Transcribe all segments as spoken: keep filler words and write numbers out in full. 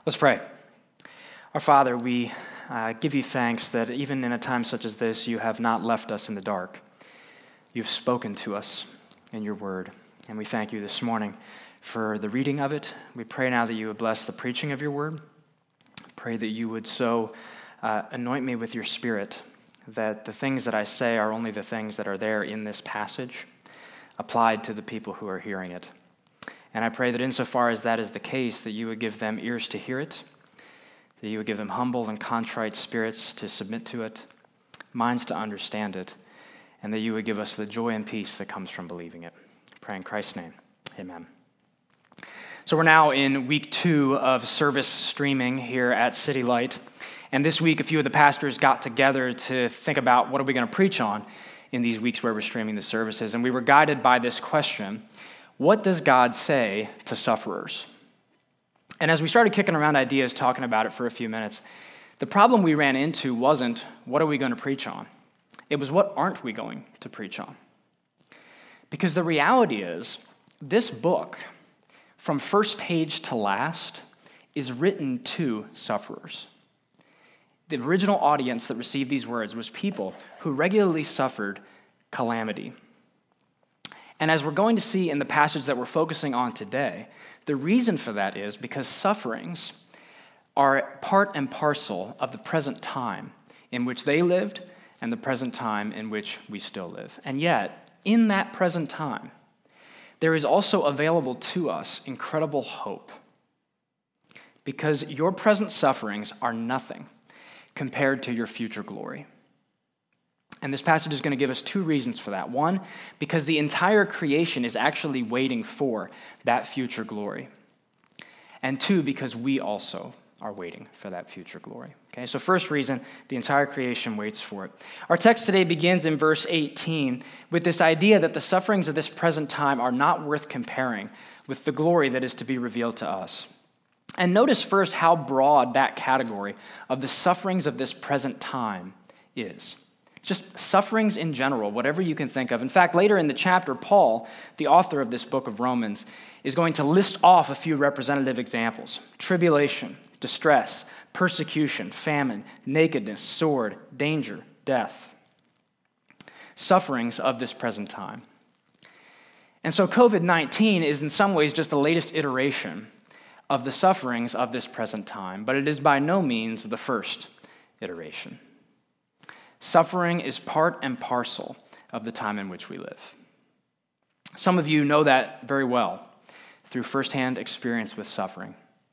Let's pray. Our Father, we uh, give you thanks that even in a time such as this, you have not left us in the dark. You've spoken to us in your word, and we thank you this morning for the reading of it. We pray now that you would bless the preaching of your word. Pray that you would so uh, anoint me with your Spirit that the things that I say are only the things that are there in this passage, applied to the people who are hearing it. And I pray that insofar as that is the case, that you would give them ears to hear it, that you would give them humble and contrite spirits to submit to it, minds to understand it, and that you would give us the joy and peace that comes from believing it. I pray in Christ's name, amen. So we're now in week two of service streaming here at City Light. And this week, a few of the pastors got together to think about what are we going to preach on in these weeks where we're streaming the services. And we were guided by this question: what does God say to sufferers? And as we started kicking around ideas, talking about it for a few minutes, the problem we ran into wasn't, what are we going to preach on? It was, what aren't we going to preach on? Because the reality is, this book, from first page to last, is written to sufferers. The original audience that received these words was people who regularly suffered calamity. And as we're going to see in the passage that we're focusing on today, the reason for that is because sufferings are part and parcel of the present time in which they lived and the present time in which we still live. And yet, in that present time, there is also available to us incredible hope, because your present sufferings are nothing compared to your future glory. And this passage is going to give us two reasons for that. One, because the entire creation is actually waiting for that future glory. And two, because we also are waiting for that future glory. Okay, so first reason, the entire creation waits for it. Our text today begins in verse eighteen with this idea that the sufferings of this present time are not worth comparing with the glory that is to be revealed to us. And notice first how broad that category of the sufferings of this present time is. Just sufferings in general, whatever you can think of. In fact, later in the chapter, Paul, the author of this book of Romans, is going to list off a few representative examples: tribulation, distress, persecution, famine, nakedness, sword, danger, death. Sufferings of this present time. And so covid nineteen is in some ways just the latest iteration of the sufferings of this present time, but it is by no means the first iteration. Suffering is part and parcel of the time in which we live. Some of you know that very well through firsthand experience with suffering.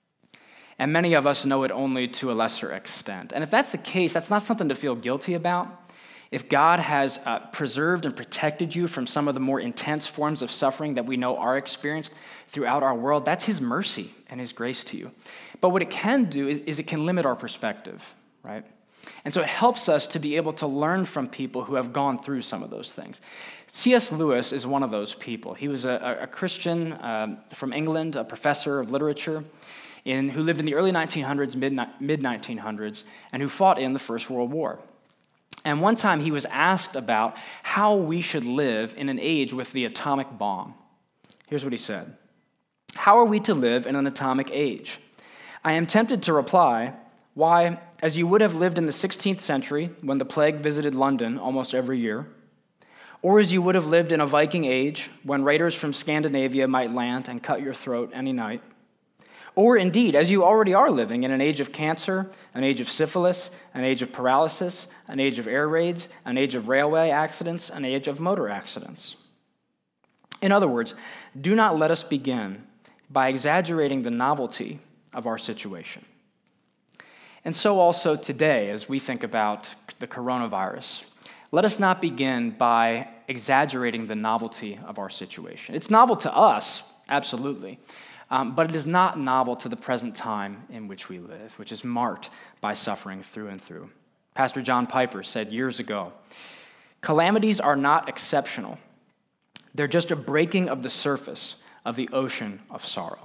And many of us know it only to a lesser extent. And if that's the case, that's not something to feel guilty about. If God has uh, preserved and protected you from some of the more intense forms of suffering that we know are experienced throughout our world, that's His mercy and His grace to you. But what it can do is, is it can limit our perspective, right? And so it helps us to be able to learn from people who have gone through some of those things. C S Lewis is one of those people. He was a, a Christian um, from England, a professor of literature, in, who lived in the early nineteen hundreds, mid nineteen hundreds, and who fought in the First World War. And one time he was asked about how we should live in an age with the atomic bomb. Here's what he said: "How are we to live in an atomic age? I am tempted to reply, why, as you would have lived in the sixteenth century when the plague visited London almost every year, or as you would have lived in a Viking age when raiders from Scandinavia might land and cut your throat any night, or indeed, as you already are living in an age of cancer, an age of syphilis, an age of paralysis, an age of air raids, an age of railway accidents, an age of motor accidents." In other words, do not let us begin by exaggerating the novelty of our situation. And so also today, as we think about the coronavirus, let us not begin by exaggerating the novelty of our situation. It's novel to us, absolutely, um, but it is not novel to the present time in which we live, which is marked by suffering through and through. Pastor John Piper said years ago, "Calamities are not exceptional. They're just a breaking of the surface of the ocean of sorrow."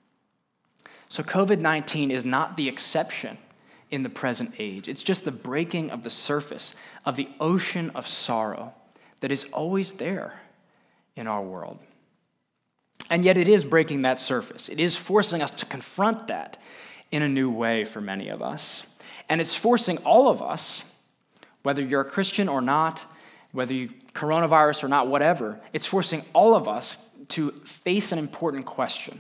So covid nineteen is not the exception in the present age. It's just the breaking of the surface of the ocean of sorrow that is always there in our world. And yet it is breaking that surface. It is forcing us to confront that in a new way for many of us. And it's forcing all of us, whether you're a Christian or not, whether you coronavirus or not, whatever, it's forcing all of us to face an important question.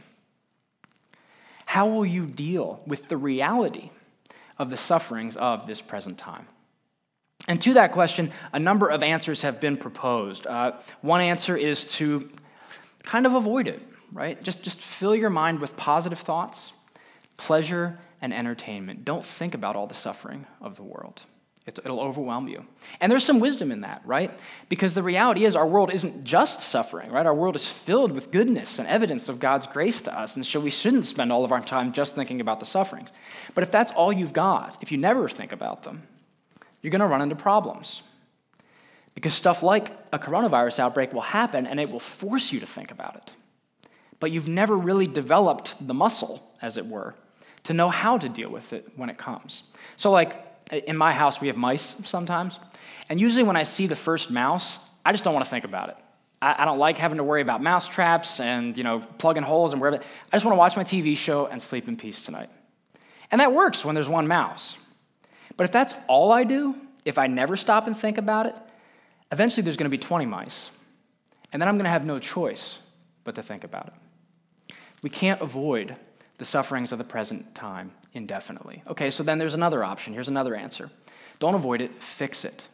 How will you deal with the reality of the sufferings of this present time? And to that question, a number of answers have been proposed. Uh, one answer is to kind of avoid it, right? Just, just fill your mind with positive thoughts, pleasure, and entertainment. Don't think about all the suffering of the world. It, it'll overwhelm you. And there's some wisdom in that, right? Because the reality is our world isn't just suffering, right? Our world is filled with goodness and evidence of God's grace to us, and so we shouldn't spend all of our time just thinking about the sufferings. But if that's all you've got, if you never think about them, you're going to run into problems. Because stuff like a coronavirus outbreak will happen, and it will force you to think about it. But you've never really developed the muscle, as it were, to know how to deal with it when it comes. So like, in my house, we have mice sometimes, and usually when I see the first mouse, I just don't want to think about it. I, I don't like having to worry about mouse traps and, you know, plugging holes and wherever. I just want to watch my T V show and sleep in peace tonight. And that works when there's one mouse. But if that's all I do, if I never stop and think about it, eventually there's going to be twenty mice, and then I'm going to have no choice but to think about it. We can't avoid the sufferings of the present time indefinitely. Okay, so then there's another option. Here's another answer. Don't avoid it, fix it.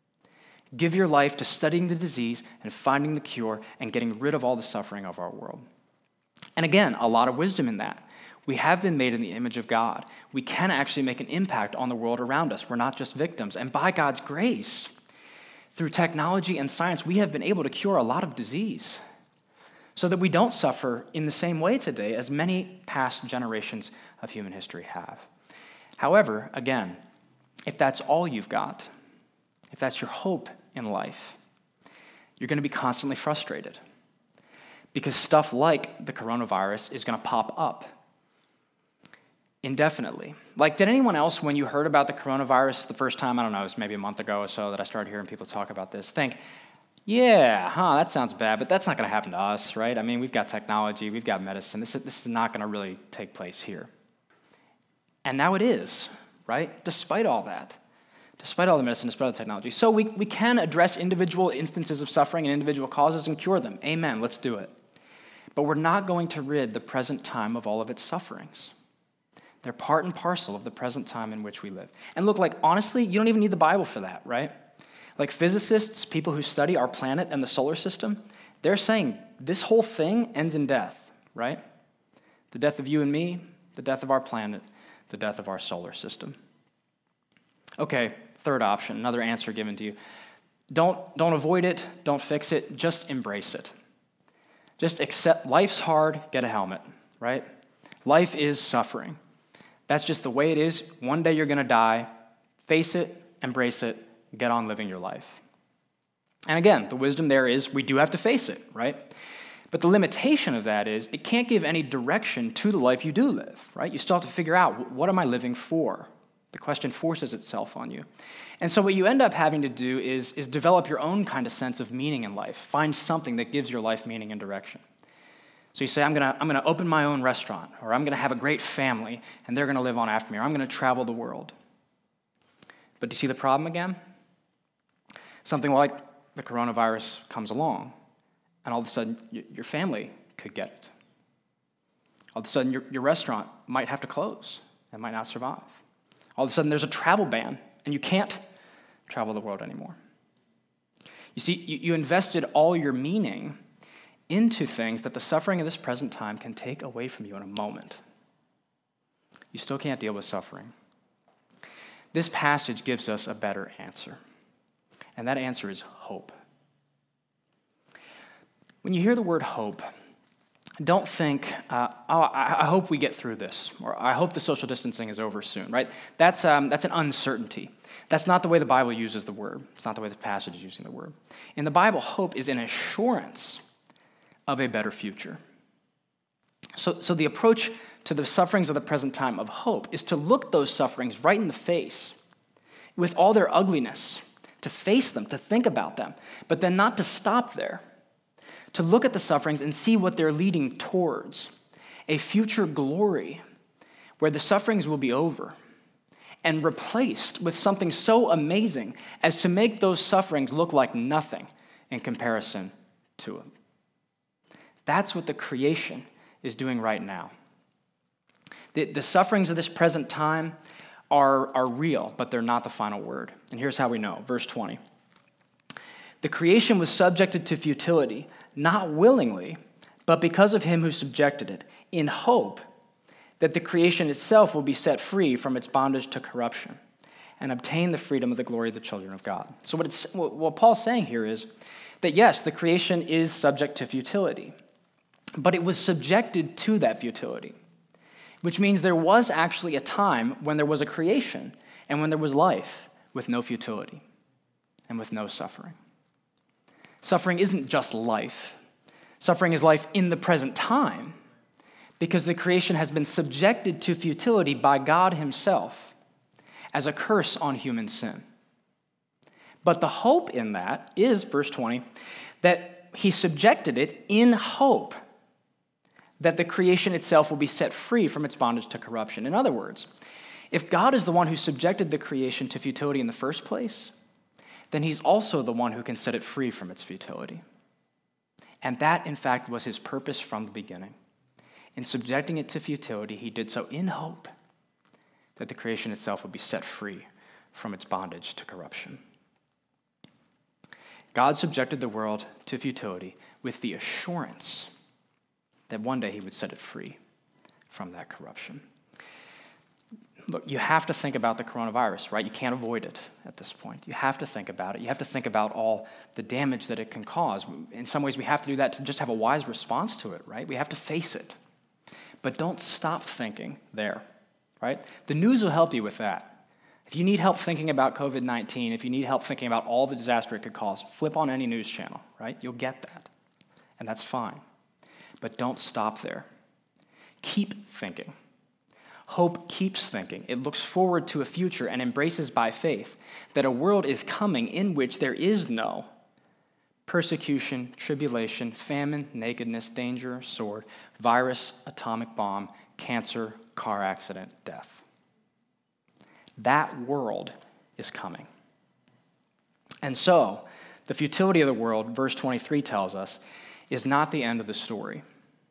Give your life to studying the disease and finding the cure and getting rid of all the suffering of our world. And again, a lot of wisdom in that. We have been made in the image of God. We can actually make an impact on the world around us. We're not just victims. And by God's grace, through technology and science, we have been able to cure a lot of disease so that we don't suffer in the same way today as many past generations of human history have. However, again, if that's all you've got, if that's your hope in life, you're going to be constantly frustrated because stuff like the coronavirus is going to pop up indefinitely. Like, did anyone else, when you heard about the coronavirus the first time, I don't know, it was maybe a month ago or so that I started hearing people talk about this, think, yeah, huh, that sounds bad, but that's not going to happen to us, right? I mean, we've got technology, we've got medicine. This is, this is not going to really take place here. And now it is, right? Despite all that, despite all the medicine, despite all the technology. So we, we can address individual instances of suffering and individual causes and cure them. Amen, let's do it. But we're not going to rid the present time of all of its sufferings. They're part and parcel of the present time in which we live. And look, like, honestly, you don't even need the Bible for that, right? Like physicists, people who study our planet and the solar system, they're saying this whole thing ends in death, right? The death of you and me, the death of our planet, the death of our solar system. Okay, third option, another answer given to you. Don't, don't avoid it, don't fix it, just embrace it. Just accept life's hard, get a helmet, right? Life is suffering. That's just the way it is. One day you're going to die. Face it, embrace it, get on living your life. And again, the wisdom there is we do have to face it, right? But the limitation of that is it can't give any direction to the life you do live, right? You still have to figure out, what am I living for? The question forces itself on you. And so what you end up having to do is, is develop your own kind of sense of meaning in life. Find something that gives your life meaning and direction. So you say, I'm gonna, I'm gonna open my own restaurant, or I'm gonna have a great family, and they're gonna live on after me, or I'm gonna travel the world. But do you see the problem again? Something like the coronavirus comes along, and all of a sudden, your family could get it. All of a sudden, your, your restaurant might have to close and might not survive. All of a sudden, there's a travel ban, and you can't travel the world anymore. You see, you, you invested all your meaning into things that the suffering of this present time can take away from you in a moment. You still can't deal with suffering. This passage gives us a better answer, and that answer is hope. When you hear the word hope, don't think, uh, oh, I, I hope we get through this, or I hope the social distancing is over soon, right? That's, um, that's an uncertainty. That's not the way the Bible uses the word. It's not the way the passage is using the word. In the Bible, hope is an assurance of a better future. So, so the approach to the sufferings of the present time of hope is to look those sufferings right in the face with all their ugliness, to face them, to think about them, but then not to stop there, to look at the sufferings and see what they're leading towards, a future glory where the sufferings will be over and replaced with something so amazing as to make those sufferings look like nothing in comparison to them. That's what the creation is doing right now. The, the sufferings of this present time are, are real, but they're not the final word. And here's how we know. Verse twenty. The creation was subjected to futility, not willingly, but because of him who subjected it, in hope that the creation itself will be set free from its bondage to corruption and obtain the freedom of the glory of the children of God. So what, it's, what Paul's saying here is that yes, the creation is subject to futility, but it was subjected to that futility, which means there was actually a time when there was a creation and when there was life with no futility and with no suffering. Suffering isn't just life. Suffering is life in the present time because the creation has been subjected to futility by God himself as a curse on human sin. But the hope in that is, verse twenty, that he subjected it in hope that the creation itself will be set free from its bondage to corruption. In other words, if God is the one who subjected the creation to futility in the first place, then he's also the one who can set it free from its futility. And that, in fact, was his purpose from the beginning. In subjecting it to futility, he did so in hope that the creation itself would be set free from its bondage to corruption. God subjected the world to futility with the assurance that one day he would set it free from that corruption. Look, you have to think about the coronavirus, right? You can't avoid it at this point. You have to think about it. You have to think about all the damage that it can cause. In some ways, we have to do that to just have a wise response to it, right? We have to face it. But don't stop thinking there, right? The news will help you with that. If you need help thinking about covid nineteen, if you need help thinking about all the disaster it could cause, flip on any news channel, right? You'll get that. And that's fine. But don't stop there. Keep thinking. Hope keeps thinking. It looks forward to a future and embraces by faith that a world is coming in which there is no persecution, tribulation, famine, nakedness, danger, sword, virus, atomic bomb, cancer, car accident, death. That world is coming. And so, the futility of the world, verse twenty-three tells us, is not the end of the story.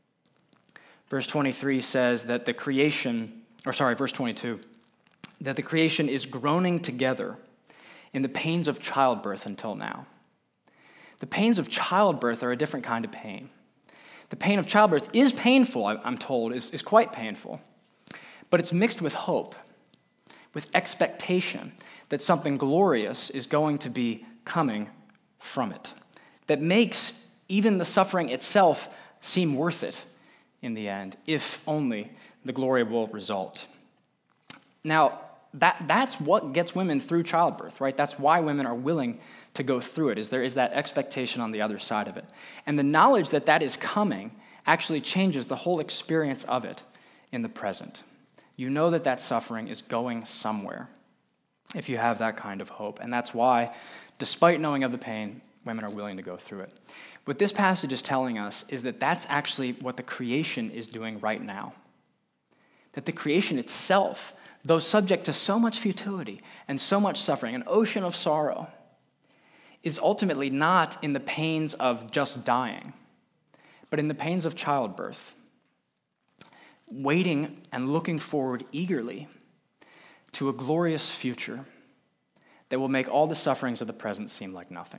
Verse twenty-three says that the creation, or sorry, verse twenty-two, that the creation is groaning together in the pains of childbirth until now. The pains of childbirth are a different kind of pain. The pain of childbirth is painful, I'm told, is, is quite painful, but it's mixed with hope, with expectation that something glorious is going to be coming from it, that makes even the suffering itself seem worth it in the end, if only the glory will result. Now, that, that's what gets women through childbirth, right? That's why women are willing to go through it, is there is that expectation on the other side of it. And the knowledge that that is coming actually changes the whole experience of it in the present. You know that that suffering is going somewhere if you have that kind of hope. And that's why, despite knowing of the pain, women are willing to go through it. What this passage is telling us is that that's actually what the creation is doing right now. That the creation itself, though subject to so much futility and so much suffering, an ocean of sorrow, is ultimately not in the pains of just dying, but in the pains of childbirth, waiting and looking forward eagerly to a glorious future that will make all the sufferings of the present seem like nothing.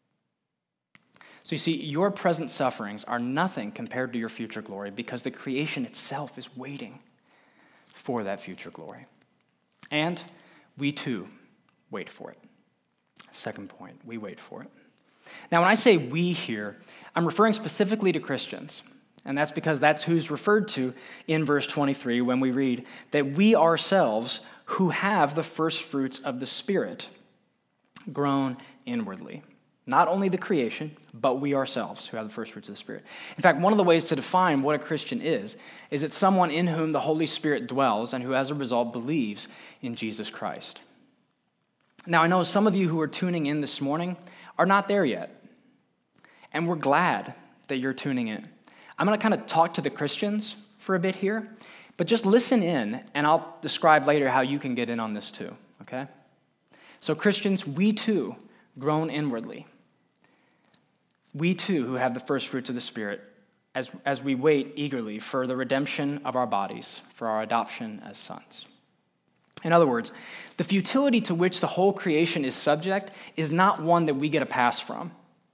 So you see, your present sufferings are nothing compared to your future glory because the creation itself is waiting for that future glory. And we too wait for it. Second point, we wait for it. Now, when I say we here, I'm referring specifically to Christians. And that's because that's who's referred to in verse twenty-three when we read that we ourselves who have the first fruits of the Spirit groan inwardly. Not only the creation, but we ourselves who have the first fruits of the Spirit. In fact, one of the ways to define what a Christian is, is it's someone in whom the Holy Spirit dwells and who as a result believes in Jesus Christ. Now, I know some of you who are tuning in this morning are not there yet. And we're glad that you're tuning in. I'm going to kind of talk to the Christians for a bit here, but just listen in, and I'll describe later how you can get in on this too, okay? So Christians, we too groan inwardly. We too who have the first fruits of the Spirit, as, as we wait eagerly for the redemption of our bodies, for our adoption as sons. In other words, the futility to which the whole creation is subject is not one that we get a pass from.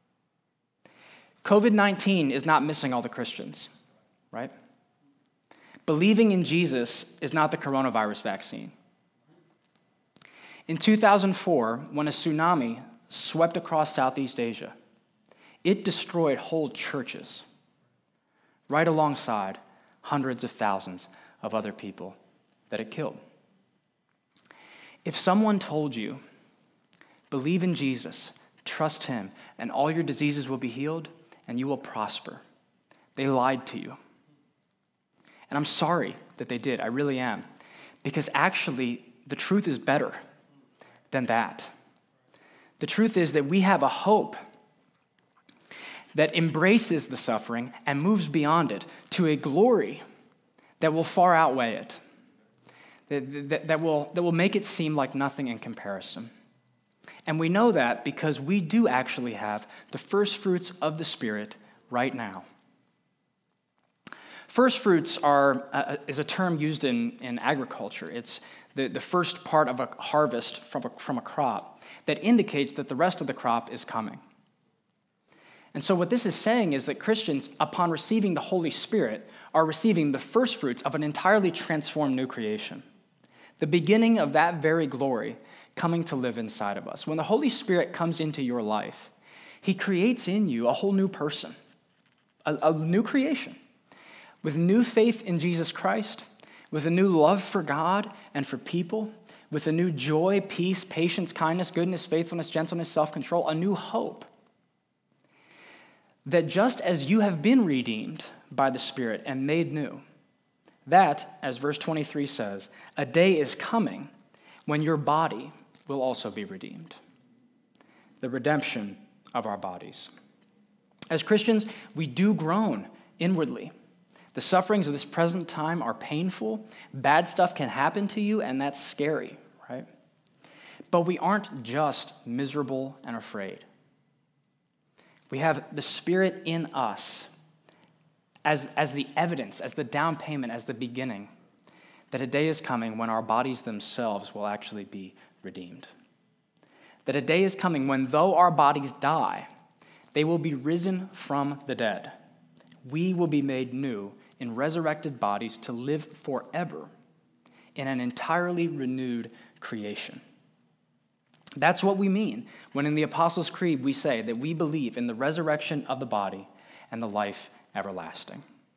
covid nineteen is not missing all the Christians, right? Believing in Jesus is not the coronavirus vaccine. In two thousand four, when a tsunami swept across Southeast Asia, it destroyed whole churches, right alongside hundreds of thousands of other people that it killed. If someone told you, believe in Jesus, trust him, and all your diseases will be healed, and you will prosper, they lied to you. And I'm sorry that they did, I really am, because actually the truth is better than that. The truth is that we have a hope that embraces the suffering and moves beyond it to a glory that will far outweigh it, that, that, that, will, that will make it seem like nothing in comparison. And we know that because we do actually have the first fruits of the Spirit right now. First fruits are uh, is a term used in, in agriculture. It's the, the first part of a harvest from a, from a crop that indicates that the rest of the crop is coming. And so what this is saying is that Christians, upon receiving the Holy Spirit, are receiving the first fruits of an entirely transformed new creation, the beginning of that very glory coming to live inside of us. When the Holy Spirit comes into your life, he creates in you a whole new person, a, a new creation, with new faith in Jesus Christ, with a new love for God and for people, with a new joy, peace, patience, kindness, goodness, faithfulness, gentleness, self-control, a new hope. That just as you have been redeemed by the Spirit and made new, that, as verse twenty-three says, a day is coming when your body will also be redeemed. The redemption of our bodies. As Christians, we do groan inwardly. The sufferings of this present time are painful. Bad stuff can happen to you, and that's scary, right? But we aren't just miserable and afraid. We have the Spirit in us as, as the evidence, as the down payment, as the beginning, that a day is coming when our bodies themselves will actually be redeemed. That a day is coming when, though our bodies die, they will be risen from the dead. We will be made new in resurrected bodies to live forever in an entirely renewed creation. That's what we mean when in the Apostles' Creed we say that we believe in the resurrection of the body and the life everlasting.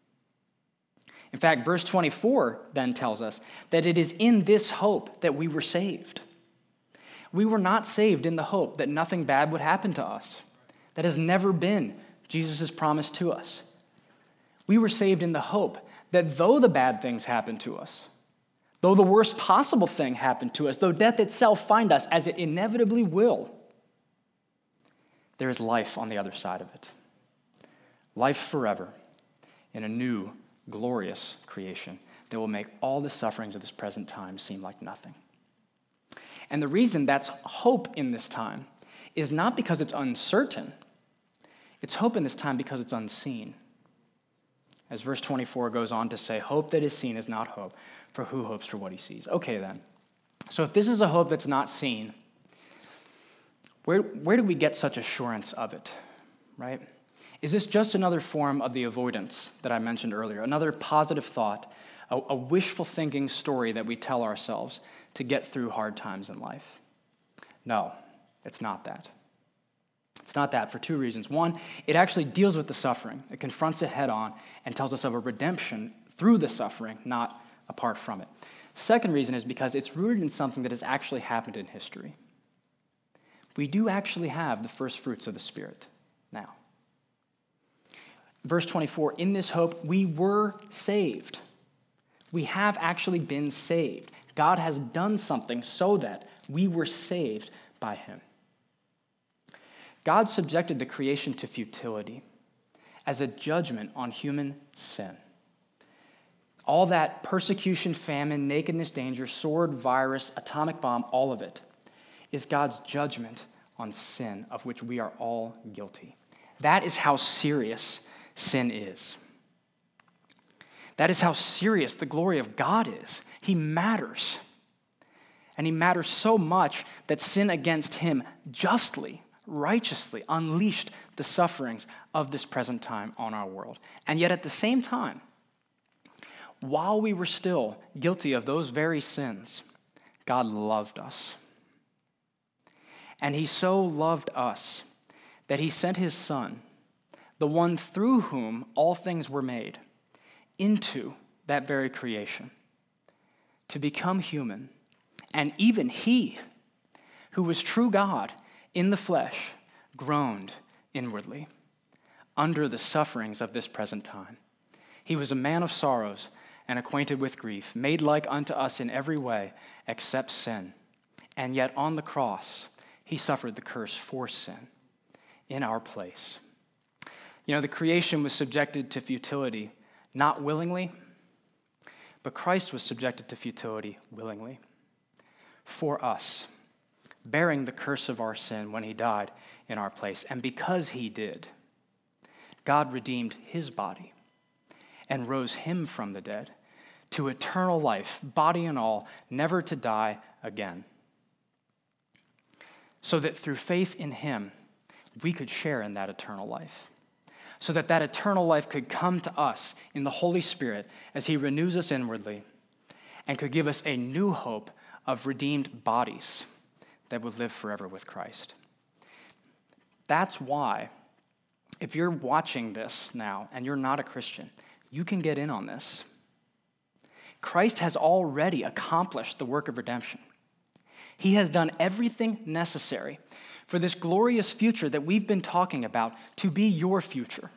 In fact, verse twenty-four then tells us that it is in this hope that we were saved. We were not saved in the hope that nothing bad would happen to us. That has never been Jesus' promise to us. We were saved in the hope that though the bad things happen to us, though the worst possible thing happened to us, though death itself find us, as it inevitably will, there is life on the other side of it. Life forever in a new, glorious creation that will make all the sufferings of this present time seem like nothing. And the reason that's hope in this time is not because it's uncertain. It's hope in this time because it's unseen. As verse twenty-four goes on to say, hope that is seen is not hope, for who hopes for what he sees? Okay then, so if this is a hope that's not seen, where, where do we get such assurance of it, right? Is this just another form of the avoidance that I mentioned earlier, another positive thought, a, a wishful thinking story that we tell ourselves to get through hard times in life? No, it's not that. It's not that for two reasons. One, it actually deals with the suffering. It confronts it head on and tells us of a redemption through the suffering, not apart from it. Second reason is because it's rooted in something that has actually happened in history. We do actually have the first fruits of the Spirit now. Verse twenty-four, in this hope we were saved. We have actually been saved. God has done something so that we were saved by him. God subjected the creation to futility, as a judgment on human sin. All that persecution, famine, nakedness, danger, sword, virus, atomic bomb, all of it is God's judgment on sin, of which we are all guilty. That is how serious sin is. That is how serious the glory of God is. He matters. And he matters so much that sin against him justly, righteously unleashed the sufferings of this present time on our world. And yet at the same time, while we were still guilty of those very sins, God loved us. And he so loved us that he sent his Son, the one through whom all things were made, into that very creation to become human. And even he, who was true God in the flesh, groaned inwardly under the sufferings of this present time. He was a man of sorrows and acquainted with grief, made like unto us in every way except sin. And yet on the cross, he suffered the curse for sin in our place. You know, the creation was subjected to futility, not willingly, but Christ was subjected to futility willingly for us, bearing the curse of our sin when he died in our place. And because he did, God redeemed his body and rose him from the dead to eternal life, body and all, never to die again. So that through faith in him, we could share in that eternal life. So that that eternal life could come to us in the Holy Spirit as he renews us inwardly and could give us a new hope of redeemed bodies that would live forever with Christ. That's why, if you're watching this now and you're not a Christian, you can get in on this. Christ has already accomplished the work of redemption. He has done everything necessary for this glorious future that we've been talking about to be your future.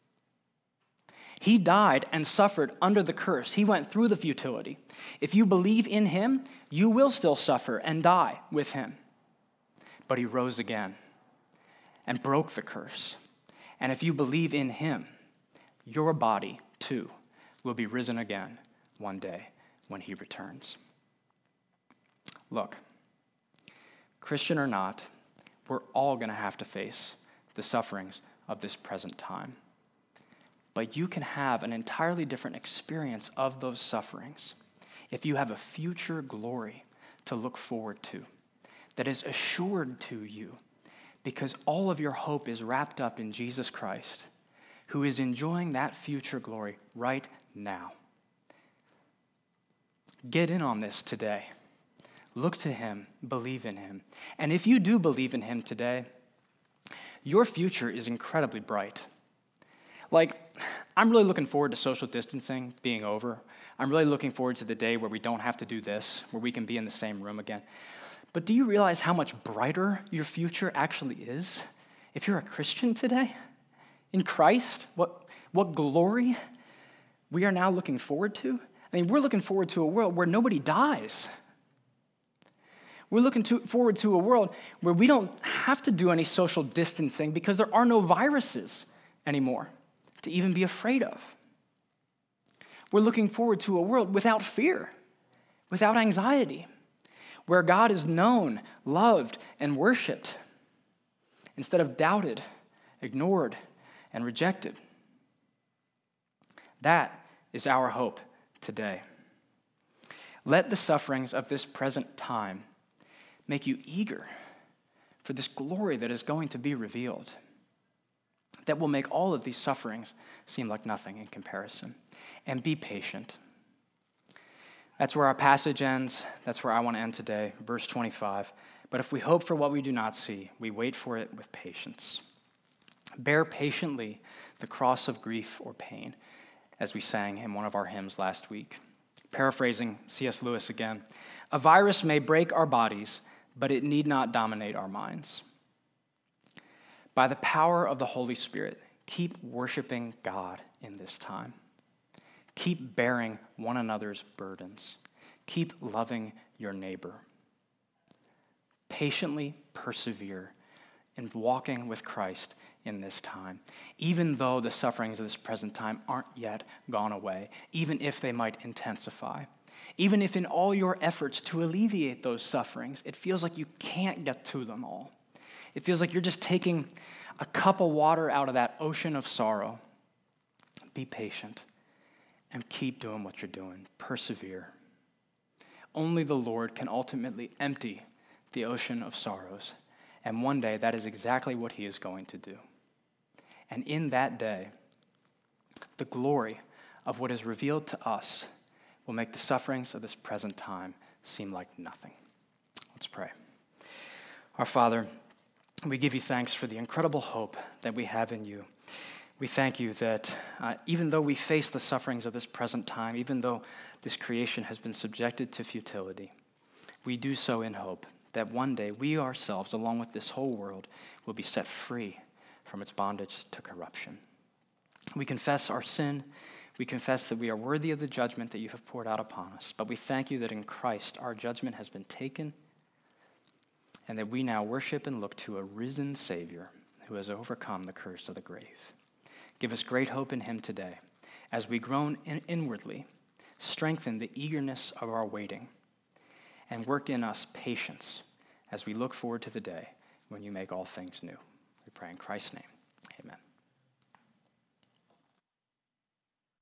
He died and suffered under the curse. He went through the futility. If you believe in him, you will still suffer and die with him. But he rose again and broke the curse. And if you believe in him, your body too will be risen again one day when he returns. Look, Christian or not, we're all going to have to face the sufferings of this present time. But you can have an entirely different experience of those sufferings if you have a future glory to look forward to that is assured to you because all of your hope is wrapped up in Jesus Christ, who is enjoying that future glory right now. Get in on this today. Look to him, believe in him. And if you do believe in him today, your future is incredibly bright. Like, I'm really looking forward to social distancing being over. I'm really looking forward to the day where we don't have to do this, where we can be in the same room again. But do you realize how much brighter your future actually is if you're a Christian today? In Christ, what, what glory we are now looking forward to? I mean, we're looking forward to a world where nobody dies. We're looking to, forward to a world where we don't have to do any social distancing because there are no viruses anymore to even be afraid of. We're looking forward to a world without fear, without anxiety, where God is known, loved, and worshiped instead of doubted, ignored, and rejected. That is our hope today. Let the sufferings of this present time make you eager for this glory that is going to be revealed, that will make all of these sufferings seem like nothing in comparison. And be patient. That's where our passage ends. That's where I want to end today, verse twenty-five. But if we hope for what we do not see, we wait for it with patience. Bear patiently the cross of grief or pain, as we sang in one of our hymns last week. Paraphrasing C S Lewis again, a virus may break our bodies, but it need not dominate our minds. By the power of the Holy Spirit, keep worshiping God in this time. Keep bearing one another's burdens. Keep loving your neighbor. Patiently persevere in walking with Christ in this time, even though the sufferings of this present time aren't yet gone away, even if they might intensify, even if in all your efforts to alleviate those sufferings, it feels like you can't get to them all. It feels like you're just taking a cup of water out of that ocean of sorrow. Be patient and keep doing what you're doing. Persevere. Only the Lord can ultimately empty the ocean of sorrows. And one day, that is exactly what he is going to do. And in that day, the glory of what is revealed to us will make the sufferings of this present time seem like nothing. Let's pray. Our Father, we give you thanks for the incredible hope that we have in you. We thank you that uh, even though we face the sufferings of this present time, even though this creation has been subjected to futility, we do so in hope that one day we ourselves, along with this whole world, will be set free from its bondage to corruption. We confess our sin. We confess that we are worthy of the judgment that you have poured out upon us. But we thank you that in Christ our judgment has been taken and that we now worship and look to a risen Savior who has overcome the curse of the grave. Give us great hope in him today. As we groan in inwardly, strengthen the eagerness of our waiting and work in us patience as we look forward to the day when you make all things new. We pray in Christ's name. Amen.